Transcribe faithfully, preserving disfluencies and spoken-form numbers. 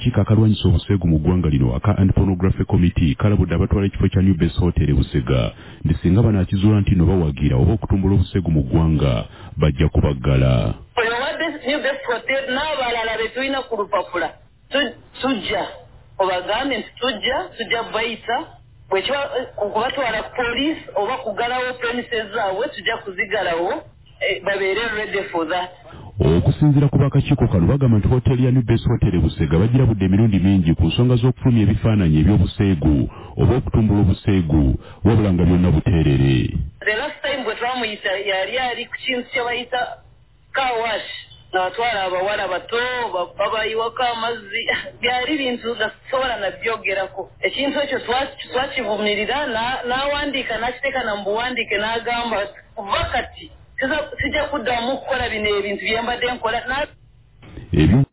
akakiiko akalwanyisa obuseegu mu ggwanga lino aka Anti-Pornography Committee kalabudde abatwala ekifo kya New Base Hotel e Busega nti singa banaakizuula nti no bawagira oba okutumbula obuseegu mu ggwanga bajja kubaggala. Oyo wadde New Base Hotel n'abalala be tulina ku lupapula tujja obagambe nti tujja tujja bayita bwekiba kubatwala police oba kugalawo premises zaabwe tujja kuzigalawo babeere ready for that. Okusinziira ku bakakiiko kano bagamba nti hoteli ya New Base Hotel e Busega bagirabudde emirundi mingi ku nsonga z'okufulumya ebifaananyi eby'obuseegu oba okutumbula obuseegu wabula nga byonna buteerere. The last time bwe twamuyita yali ali ku kintu kye bayita car wash n'atwala abawala bato babayiwako amazzi byali bintu gasobola nabyogerako. Ekintu ekyo twakivumirira n'awandiika n'akiteeka na mbuwandiike n'agamba kuva kati sijja kuddamu kukola bino ebintu bye mbadde nkola.